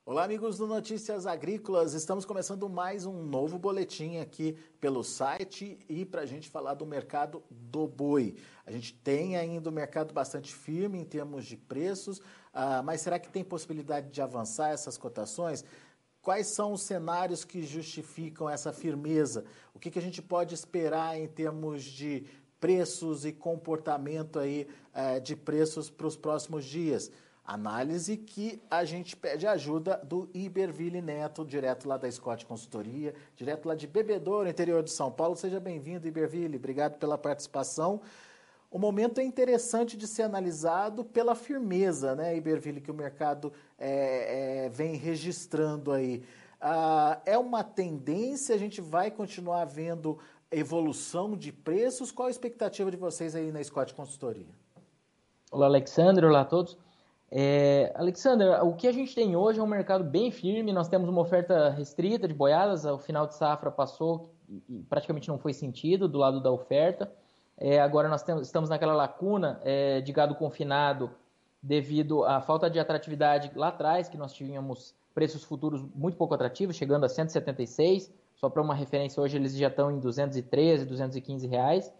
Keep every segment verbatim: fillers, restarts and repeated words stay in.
Olá, amigos do Notícias Agrícolas. Estamos começando mais um novo boletim aqui pelo site e para a gente falar do mercado do boi. A gente tem ainda um mercado bastante firme em termos de preços, ah, mas será que tem possibilidade de avançar essas cotações? Quais são os cenários que justificam essa firmeza? O que, que a gente pode esperar em termos de preços e comportamento aí, eh, de preços para os próximos dias? Análise que a gente pede ajuda do Iberville Neto, direto lá da Scott Consultoria, direto lá de Bebedouro, interior de São Paulo. Seja bem-vindo, Iberville. Obrigado pela participação. O momento é interessante de ser analisado pela firmeza, né, Iberville, que o mercado é, é, vem registrando aí. Ah, é uma tendência, a gente vai continuar vendo evolução de preços. Qual a expectativa de vocês aí na Scott Consultoria? Olá, Alexandre. Olá a todos. É, Alexandre, o que a gente tem hoje é um mercado bem firme. Nós temos uma oferta restrita de boiadas. O final de safra passou e praticamente não foi sentido do lado da oferta. É, agora nós temos, estamos naquela lacuna é, de gado confinado devido à falta de atratividade lá atrás, que nós tínhamos preços futuros muito pouco atrativos, chegando a cento e setenta e seis. Só para uma referência, hoje eles já estão em duzentos e treze, duzentos e quinze reais.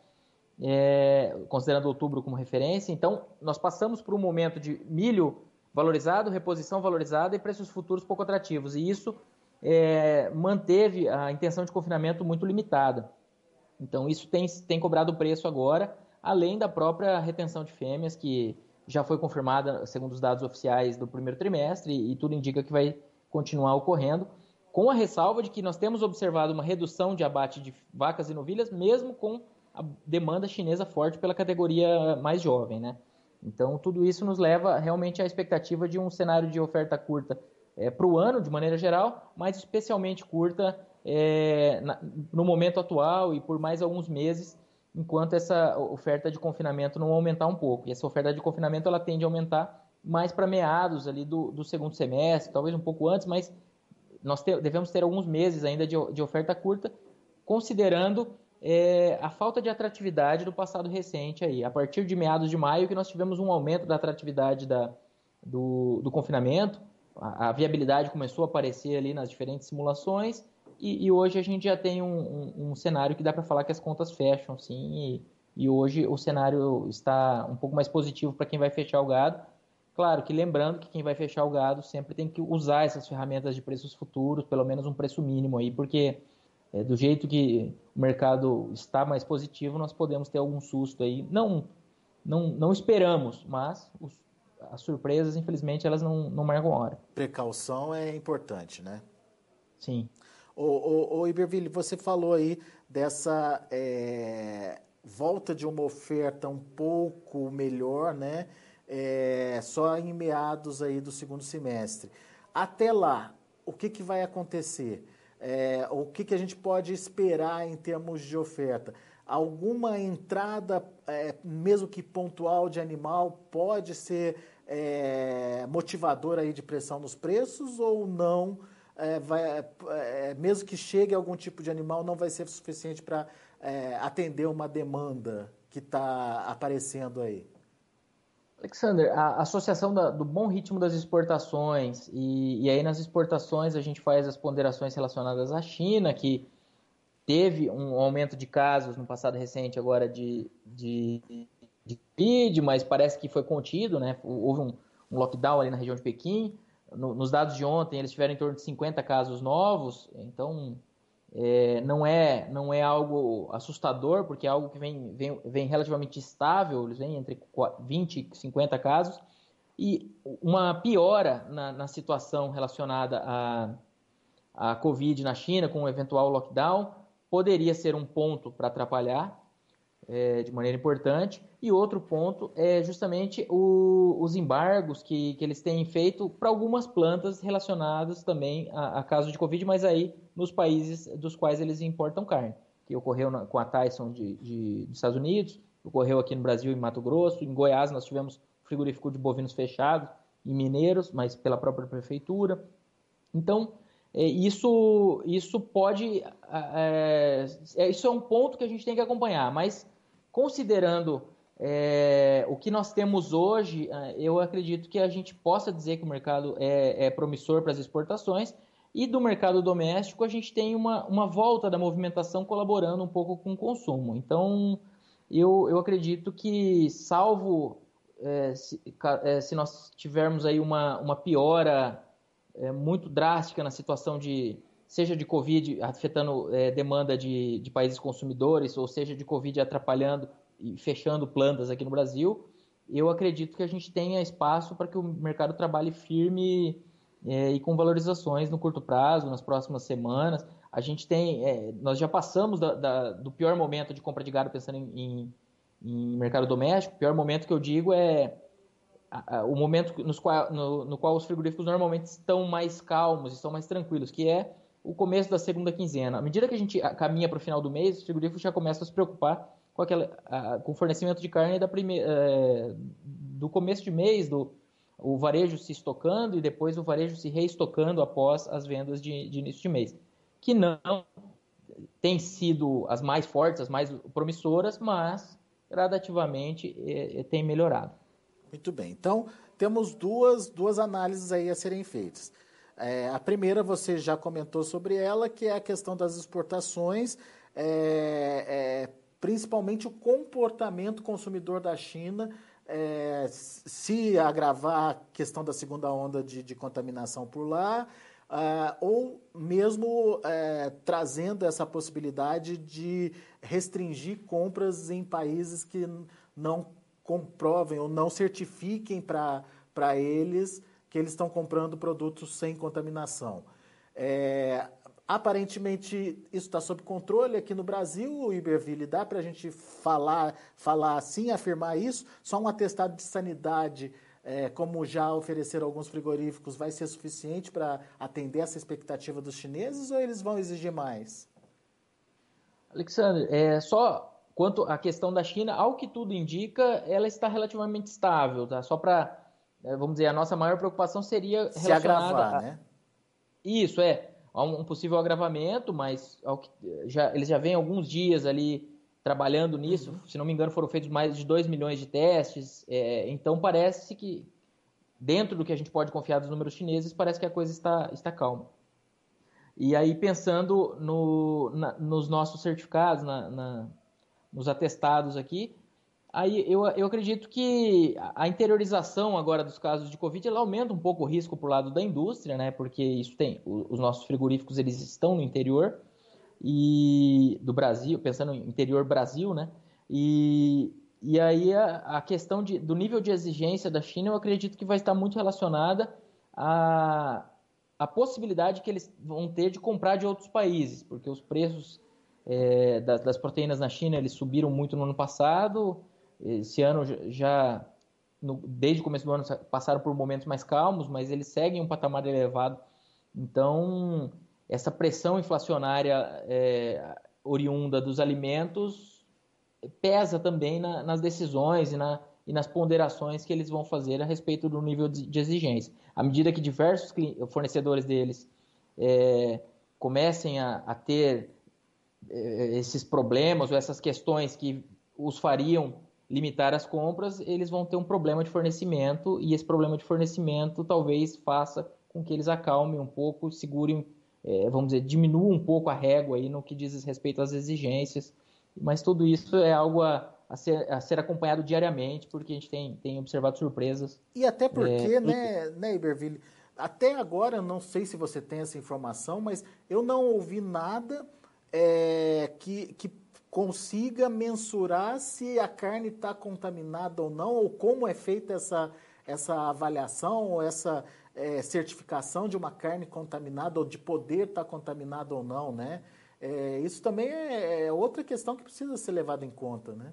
É, considerando outubro como referência. Então, nós passamos por um momento de milho valorizado, reposição valorizada e preços futuros pouco atrativos. E isso é, manteve a intenção de confinamento muito limitada. Então, isso tem, tem cobrado preço agora, além da própria retenção de fêmeas, que já foi confirmada, segundo os dados oficiais do primeiro trimestre, e, e tudo indica que vai continuar ocorrendo, com a ressalva de que nós temos observado uma redução de abate de vacas e novilhas, mesmo com a demanda chinesa forte pela categoria mais jovem, né? Então, tudo isso nos leva realmente à expectativa de um cenário de oferta curta é, para o ano, de maneira geral, mas especialmente curta é, na, no momento atual e por mais alguns meses, enquanto essa oferta de confinamento não aumentar um pouco. E essa oferta de confinamento ela tende a aumentar mais para meados ali do, do segundo semestre, talvez um pouco antes, mas nós te, devemos ter alguns meses ainda de, de oferta curta, considerando É, a falta de atratividade do passado recente aí. A partir de meados de maio que nós tivemos um aumento da atratividade da, do, do confinamento, a, a viabilidade começou a aparecer ali nas diferentes simulações e, e hoje a gente já tem um, um, um cenário que dá para falar que as contas fecham, sim, e, e hoje o cenário está um pouco mais positivo para quem vai fechar o gado. Claro que lembrando que quem vai fechar o gado sempre tem que usar essas ferramentas de preços futuros, pelo menos um preço mínimo aí, porque É, do jeito que o mercado está mais positivo, nós podemos ter algum susto aí. Não, não, não esperamos, mas os, as surpresas, infelizmente, elas não, não marcam hora. Precaução é importante, né? Sim. Ô, ô, ô Iberville, você falou aí dessa é, volta de uma oferta um pouco melhor, né? É, só em meados aí do segundo semestre. Até lá, o que, que vai acontecer? É, o que, que a gente pode esperar em termos de oferta? Alguma entrada, é, mesmo que pontual, de animal pode ser é, motivadora aí de pressão nos preços ou não? É, vai, é, mesmo que chegue algum tipo de animal, não vai ser suficiente para é, atender uma demanda que está aparecendo aí? Alexander, a associação da, do bom ritmo das exportações, e, e aí nas exportações a gente faz as ponderações relacionadas à China, que teve um aumento de casos no passado recente agora de, de, de Covid, mas parece que foi contido, né? Houve um, um lockdown ali na região de Pequim. No, nos dados de ontem eles tiveram em torno de cinquenta casos novos, então é, não, é, não é algo assustador, porque é algo que vem, vem, vem relativamente estável, eles vêm entre vinte e cinquenta casos, e uma piora na, na situação relacionada à, à Covid na China, com um eventual lockdown, poderia ser um ponto para atrapalhar é, de maneira importante. E outro ponto é justamente o, os embargos que, que eles têm feito para algumas plantas relacionadas também a, a caso de Covid, mas aí nos países dos quais eles importam carne, que ocorreu na, com a Tyson de, de, dos Estados Unidos, ocorreu aqui no Brasil, em Mato Grosso, em Goiás nós tivemos frigorífico de bovinos fechado, em Mineiros, mas pela própria prefeitura. Então, é, isso, isso pode... É, é, isso é um ponto que a gente tem que acompanhar, mas considerando É, o que nós temos hoje, eu acredito que a gente possa dizer que o mercado é, é promissor para as exportações, e do mercado doméstico a gente tem uma, uma volta da movimentação colaborando um pouco com o consumo. Então, eu, eu acredito que, salvo é, se, é, se nós tivermos aí uma, uma piora é, muito drástica na situação de, seja de Covid afetando é, demanda de, de países consumidores, ou seja de Covid atrapalhando e fechando plantas aqui no Brasil, eu acredito que a gente tenha espaço para que o mercado trabalhe firme é, e com valorizações no curto prazo, nas próximas semanas. A gente tem, é, nós já passamos da, da, do pior momento de compra de gado pensando em, em, em mercado doméstico. O pior momento que eu digo é a, a, o momento nos qual, no, no qual os frigoríficos normalmente estão mais calmos, estão mais tranquilos, que é o começo da segunda quinzena. À medida que a gente caminha para o final do mês, os frigoríficos já começam a se preocupar com, aquela, a, com o fornecimento de carne da prime, é, do começo de mês, do, o varejo se estocando e depois o varejo se reestocando após as vendas de, de início de mês, que não têm sido as mais fortes, as mais promissoras, mas gradativamente é, é, tem melhorado. Muito bem, então temos duas, duas análises aí a serem feitas. É, a primeira você já comentou sobre ela, que é a questão das exportações, é, é, principalmente o comportamento consumidor da China, é, se agravar a questão da segunda onda de, de contaminação por lá, uh, ou mesmo uh, trazendo essa possibilidade de restringir compras em países que não comprovem ou não certifiquem para eles que eles estão comprando produtos sem contaminação. É, aparentemente, isso está sob controle aqui no Brasil, Iberville, dá para a gente falar, falar assim, afirmar isso? Só um atestado de sanidade, é, como já ofereceram alguns frigoríficos, vai ser suficiente para atender essa expectativa dos chineses ou eles vão exigir mais? Alexandre, é, só quanto à questão da China, ao que tudo indica, ela está relativamente estável, tá? Só para, vamos dizer, a nossa maior preocupação seria se agravar, a... né? Isso, é. Há um possível agravamento, mas ao que, já, eles já vêm alguns dias ali trabalhando nisso. Uhum. Se não me engano, foram feitos mais de dois milhões de testes. É, então, parece que, dentro do que a gente pode confiar dos números chineses, parece que a coisa está, está calma. E aí, pensando no, na, nos nossos certificados, na, na, nos atestados aqui, aí eu, eu acredito que a interiorização agora dos casos de Covid, ela aumenta um pouco o risco para o lado da indústria, né? Porque isso tem, os nossos frigoríficos, eles estão no interior e do Brasil, pensando em interior Brasil, né? E, e aí a, a questão de, do nível de exigência da China, eu acredito que vai estar muito relacionada a a possibilidade que eles vão ter de comprar de outros países, porque os preços é, das, das proteínas na China, eles subiram muito no ano passado. Esse ano já, no, desde o começo do ano, passaram por momentos mais calmos, mas eles seguem um patamar elevado. Então, essa pressão inflacionária é, oriunda dos alimentos pesa também na, nas decisões e, na, e nas ponderações que eles vão fazer a respeito do nível de, de exigência. À medida que diversos fornecedores deles é, comecem a, a ter é, esses problemas ou essas questões que os fariam limitar as compras, eles vão ter um problema de fornecimento, e esse problema de fornecimento talvez faça com que eles acalmem um pouco, segurem, é, vamos dizer, diminuam um pouco a régua aí no que diz respeito às exigências, mas tudo isso é algo a, a, ser, a ser acompanhado diariamente, porque a gente tem, tem observado surpresas. E até porque, é, né, né, Iberville, até agora, não sei se você tem essa informação, mas eu não ouvi nada é, que, que consiga mensurar se a carne está contaminada ou não, ou como é feita essa, essa avaliação, ou essa é, certificação de uma carne contaminada, ou de poder estar tá contaminada ou não, né? É, isso também é, é outra questão que precisa ser levada em conta, né?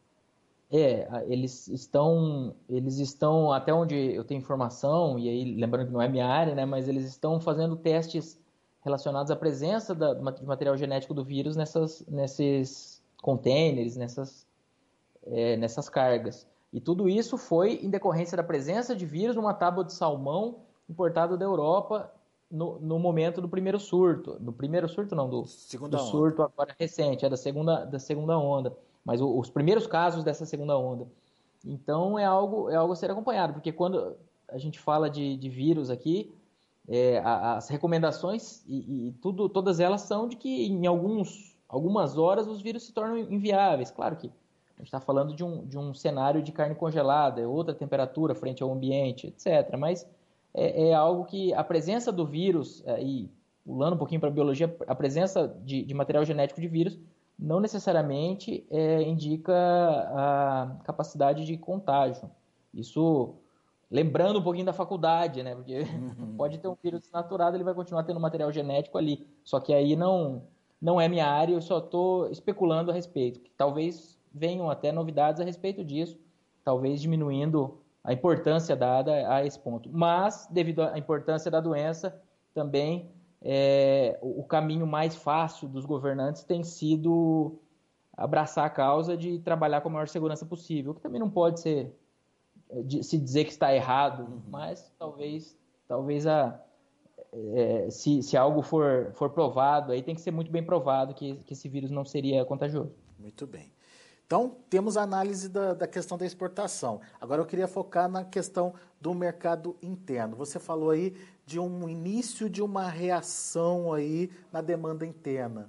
É, eles estão, eles estão, até onde eu tenho informação, e aí lembrando que não é minha área, né, mas eles estão fazendo testes relacionados à presença da, de material genético do vírus nessas, nesses containers, nessas, é, nessas cargas. E tudo isso foi em decorrência da presença de vírus numa tábua de salmão importada da Europa no, no momento do primeiro surto. Do primeiro surto, não, do, do surto agora recente, é da segunda, da segunda onda. mas o, os primeiros casos dessa segunda onda. Então é algo, é algo a ser acompanhado, porque quando a gente fala de, de vírus aqui, é, as recomendações e, e tudo, todas elas são de que em alguns, algumas horas os vírus se tornam inviáveis. Claro que a gente está falando de um, de um cenário de carne congelada, é outra temperatura frente ao ambiente, etcétera. Mas é, é algo que a presença do vírus, é, e pulando um pouquinho para a biologia, a presença de, de material genético de vírus não necessariamente é, indica a capacidade de contágio. Isso, lembrando um pouquinho da faculdade, né? Porque uhum. pode ter um vírus desnaturado, ele vai continuar tendo material genético ali. Só que aí não, não é minha área, eu só estou especulando a respeito. Talvez venham até novidades a respeito disso, talvez diminuindo a importância dada a esse ponto. Mas, devido à importância da doença, também é, o caminho mais fácil dos governantes tem sido abraçar a causa de trabalhar com a maior segurança possível, que também não pode ser de, se dizer que está errado, uhum. mas talvez, talvez a, é, se, se algo for, for provado, aí tem que ser muito bem provado que, que esse vírus não seria contagioso. Muito bem. Então, temos a análise da, da questão da exportação. Agora, eu queria focar na questão do mercado interno. Você falou aí de um início de uma reação aí na demanda interna.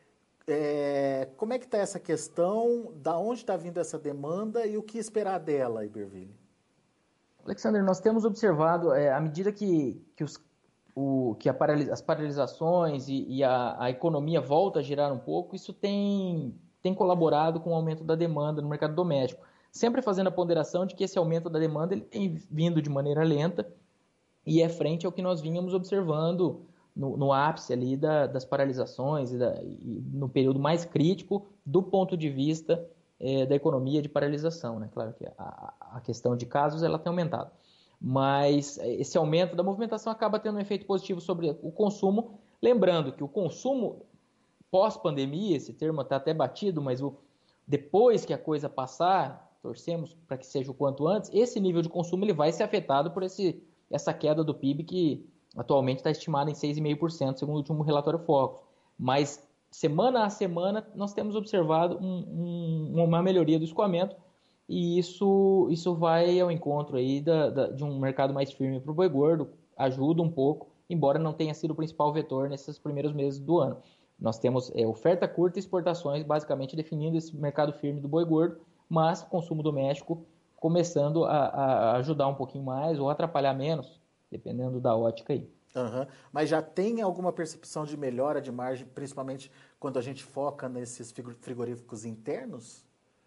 É, como é que está essa questão? Da onde está vindo essa demanda e o que esperar dela, Iberville? Alexander, nós temos observado, é, à medida que, que, os, o, que a paralis, as paralisações e, e a, a economia volta a girar um pouco, isso tem... tem colaborado com o aumento da demanda no mercado doméstico, sempre fazendo a ponderação de que esse aumento da demanda ele tem vindo de maneira lenta e é frente ao que nós vínhamos observando no, no ápice ali da, das paralisações e, da, e no período mais crítico do ponto de vista é, da economia de paralisação, né? Claro que a, a questão de casos ela tem aumentado, mas esse aumento da movimentação acaba tendo um efeito positivo sobre o consumo, lembrando que o consumo pós-pandemia, esse termo está até batido, mas o, depois que a coisa passar, torcemos para que seja o quanto antes, esse nível de consumo ele vai ser afetado por esse, essa queda do P I B que atualmente está estimada em seis vírgula cinco por cento, segundo o último relatório Focus. Mas semana a semana nós temos observado um, um, uma melhoria do escoamento e isso, isso vai ao encontro aí da, da, de um mercado mais firme para o boi gordo, ajuda um pouco, embora não tenha sido o principal vetor nesses primeiros meses do ano. Nós temos é, oferta curta e exportações, basicamente definindo esse mercado firme do boi gordo, mas consumo doméstico começando a, a ajudar um pouquinho mais ou atrapalhar menos, dependendo da ótica aí. Uhum. Mas já tem alguma percepção de melhora de margem, principalmente quando a gente foca nesses frigoríficos internos?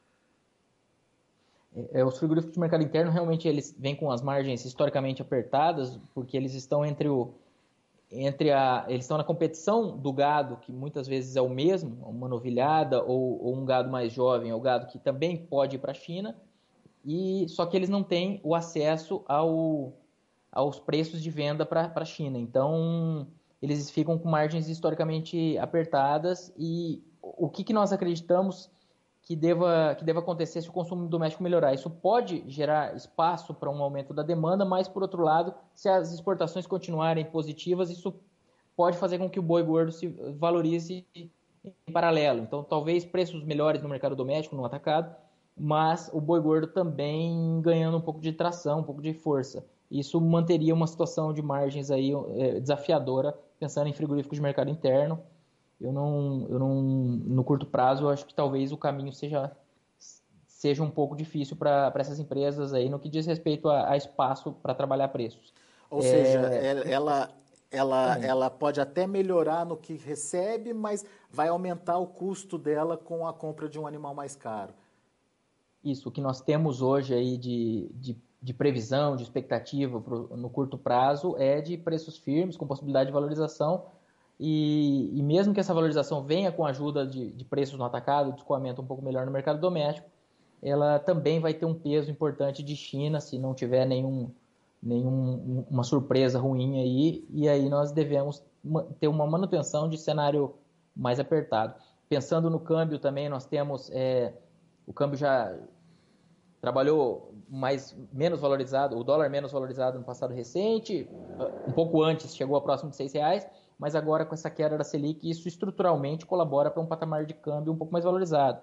É, os frigoríficos de mercado interno realmente eles vêm com as margens historicamente apertadas, porque eles estão entre o Entre a, eles estão na competição do gado, que muitas vezes é o mesmo, uma novilhada ou, ou um gado mais jovem, é o gado que também pode ir para a China, e, só que eles não têm o acesso ao, aos preços de venda para a China. Então, eles ficam com margens historicamente apertadas e o que, que nós acreditamos que deva, que deva acontecer se o consumo doméstico melhorar? Isso pode gerar espaço para um aumento da demanda, mas, por outro lado, se as exportações continuarem positivas, isso pode fazer com que o boi gordo se valorize em paralelo. Então, talvez preços melhores no mercado doméstico, no atacado, mas o boi gordo também ganhando um pouco de tração, um pouco de força. Isso manteria uma situação de margens aí, é, desafiadora, pensando em frigoríficos de mercado interno. Eu não, eu não, no curto prazo, eu acho que talvez o caminho seja, seja um pouco difícil para essas empresas aí no que diz respeito a, a espaço para trabalhar preços. Ou é... seja, ela, ela, ela pode até melhorar no que recebe, mas vai aumentar o custo dela com a compra de um animal mais caro. Isso, o que nós temos hoje aí de, de, de previsão, de expectativa pro, no curto prazo é de preços firmes, com possibilidade de valorização. E, e mesmo que essa valorização venha com a ajuda de, de preços no atacado, de escoamento um pouco melhor no mercado doméstico, ela também vai ter um peso importante de China, se não tiver nenhum, nenhum, uma surpresa ruim aí, e aí nós devemos ter uma manutenção de cenário mais apertado. Pensando no câmbio também, nós temos, é, o câmbio já trabalhou mais, menos valorizado, o dólar menos valorizado no passado recente, um pouco antes chegou a próximo de seis reais, mas agora com essa queda da Selic, isso estruturalmente colabora para um patamar de câmbio um pouco mais valorizado.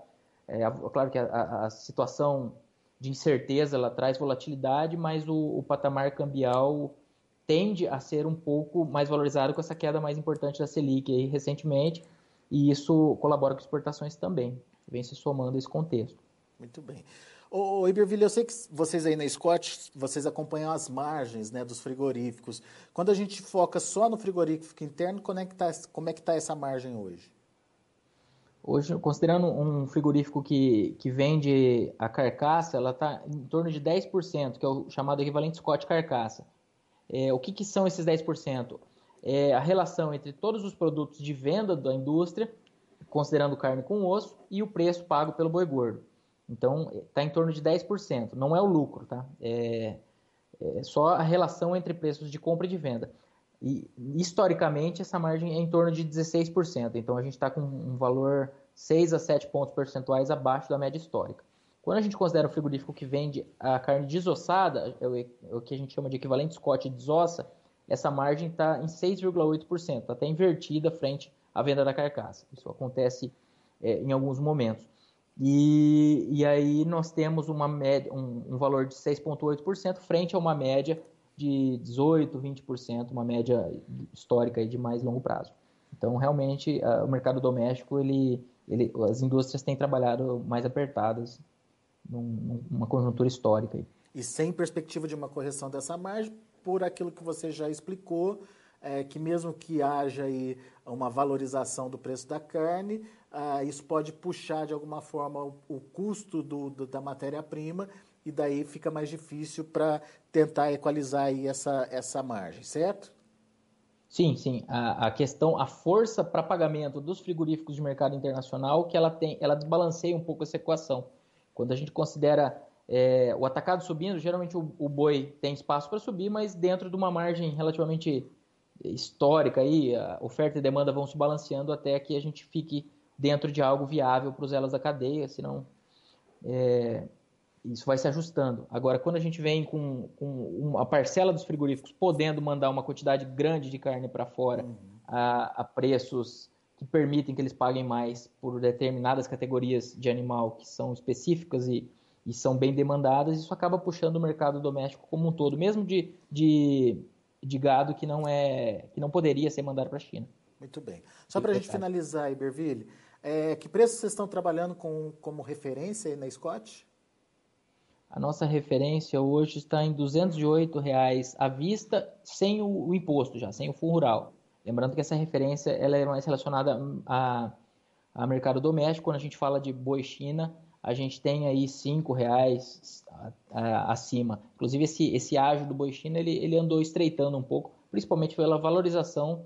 É, claro que a, a, a situação de incerteza ela traz volatilidade, mas o, o patamar cambial tende a ser um pouco mais valorizado com essa queda mais importante da Selic aí recentemente, e isso colabora com exportações também, vem se somando a esse contexto. Muito bem. Ô, ô Iberville, eu sei que vocês aí na Scott, vocês acompanham as margens, né, dos frigoríficos. Quando a gente foca só no frigorífico interno, como é que está como é que tá essa margem hoje? Hoje, considerando um frigorífico que, que vende a carcaça, ela está em torno de dez por cento, que é o chamado equivalente Scott carcaça. É, o que, que são esses dez por cento? É a relação entre todos os produtos de venda da indústria, considerando carne com osso, e o preço pago pelo boi gordo. Então, está em torno de dez por cento. Não é o lucro, tá? É, é só a relação entre preços de compra e de venda. E, historicamente, essa margem é em torno de dezesseis por cento. Então, a gente está com um valor seis a sete pontos percentuais abaixo da média histórica. Quando a gente considera o frigorífico que vende a carne desossada, é o, é o que a gente chama de equivalente Scott desossa, essa margem está em seis vírgula oito por cento, até invertida frente à venda da carcaça. Isso acontece é, em alguns momentos. E, e aí nós temos uma média, um, um valor de seis vírgula oito por cento frente a uma média de dezoito por cento, vinte por cento, uma média histórica de mais longo prazo. Então, realmente, o mercado doméstico, ele, ele, as indústrias têm trabalhado mais apertadas num, numa conjuntura histórica. E sem perspectiva de uma correção dessa margem, por aquilo que você já explicou, é, que mesmo que haja aí uma valorização do preço da carne, ah, isso pode puxar de alguma forma o, o custo do, do, da matéria-prima, e daí fica mais difícil para tentar equalizar aí essa, essa margem, certo? Sim, sim. A, a questão, a força para pagamento dos frigoríficos de mercado internacional, que ela tem, ela desbalanceia um pouco essa equação. Quando a gente considera é, o atacado subindo, geralmente o, o boi tem espaço para subir, mas dentro de uma margem relativamente histórica, aí, a oferta e demanda vão se balanceando até que a gente fique dentro de algo viável para os elos da cadeia, senão é, isso vai se ajustando. Agora, quando a gente vem com, com uma parcela dos frigoríficos podendo mandar uma quantidade grande de carne para fora uhum. a, a preços que permitem que eles paguem mais por determinadas categorias de animal que são específicas e, e são bem demandadas, isso acaba puxando o mercado doméstico como um todo, mesmo de, de, de gado que não, é, que não poderia ser mandado para a China. Muito bem. Só para a gente finalizar, Iberville, é, que preço vocês estão trabalhando com, como referência aí na Scott? A nossa referência hoje está em duzentos e oito reais à vista, sem o, o imposto já, sem o fundo rural. Lembrando que essa referência ela é mais relacionada a, a mercado doméstico. Quando a gente fala de boi China, a gente tem aí cinco reais a, a, acima. Inclusive, esse, esse ágio do boi China, ele, ele andou estreitando um pouco, principalmente pela valorização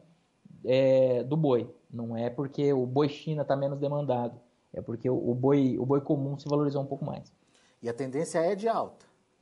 é, do boi. Não é porque o boi China está menos demandado, é porque o, o, boi, o boi comum se valorizou um pouco mais. E a tendência é de alta.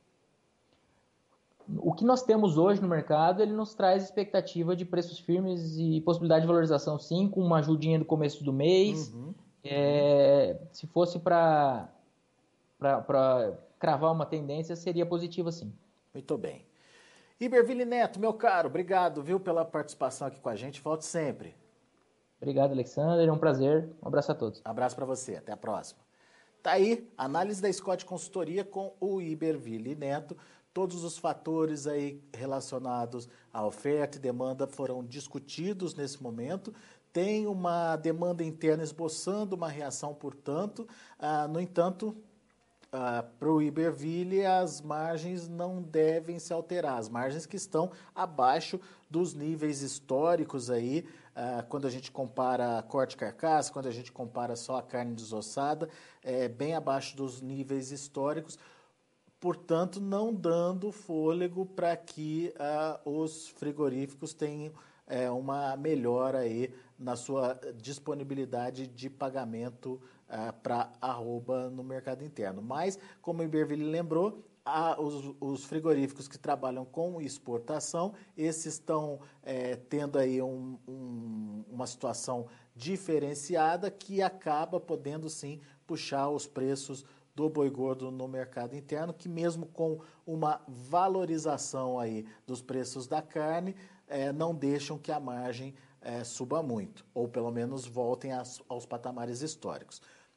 O que nós temos hoje no mercado, ele nos traz expectativa de preços firmes e possibilidade de valorização, sim, com uma ajudinha do começo do mês. Uhum. É, se fosse para cravar uma tendência, seria positiva, sim. Muito bem. Iberville Neto, meu caro, obrigado, viu, pela participação aqui com a gente. Volte sempre. Obrigado, Alexander. É um prazer. Um abraço a todos. Um abraço para você. Até a próxima. Tá aí, análise da Scott Consultoria com o Iberville Neto. Todos os fatores aí relacionados à oferta e demanda foram discutidos nesse momento. Tem uma demanda interna esboçando uma reação, portanto. Ah, no entanto, ah, para o Iberville, as margens não devem se alterar. As margens que estão abaixo dos níveis históricos aí, Uh, quando a gente compara corte carcaça, quando a gente compara só a carne desossada, é bem abaixo dos níveis históricos, portanto, não dando fôlego para que uh, os frigoríficos tenham uh, uma melhora aí na sua disponibilidade de pagamento uh, para arroba no mercado interno. Mas, como o Iberville lembrou, Há os, os frigoríficos que trabalham com exportação, esses estão é, tendo aí um, um, uma situação diferenciada que acaba podendo sim puxar os preços do boi gordo no mercado interno, que mesmo com uma valorização aí dos preços da carne, é, não deixam que a margem é, suba muito, ou pelo menos voltem aos, aos patamares históricos.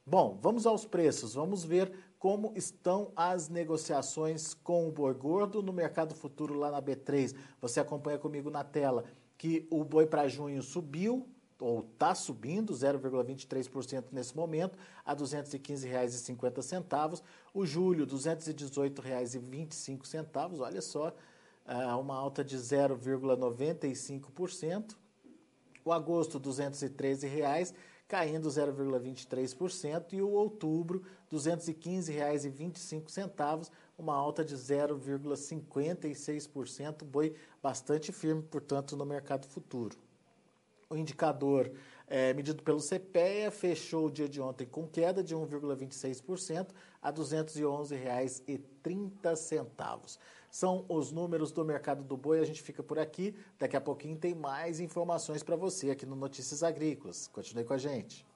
Bom, vamos aos preços, vamos ver como estão as negociações com o boi gordo no mercado futuro lá na B três. Você acompanha comigo na tela que o boi para junho subiu, ou está subindo, zero vírgula vinte e três por cento nesse momento, a duzentos e quinze reais e cinquenta centavos. O julho, duzentos e dezoito reais e vinte e cinco centavos, olha só, uma alta de zero vírgula noventa e cinco por cento. O agosto, duzentos e treze reais, caindo zero vírgula vinte e três por cento. E o outubro, duzentos e quinze reais e vinte e cinco centavos, uma alta de zero vírgula cinquenta e seis por cento. Boi bastante firme, portanto, no mercado futuro. O indicador é, medido pelo CPEA fechou o dia de ontem com queda de um vírgula vinte e seis por cento a duzentos e onze reais e trinta centavos. São os números do mercado do boi. A gente fica por aqui. Daqui a pouquinho tem mais informações para você aqui no Notícias Agrícolas. Continue com a gente.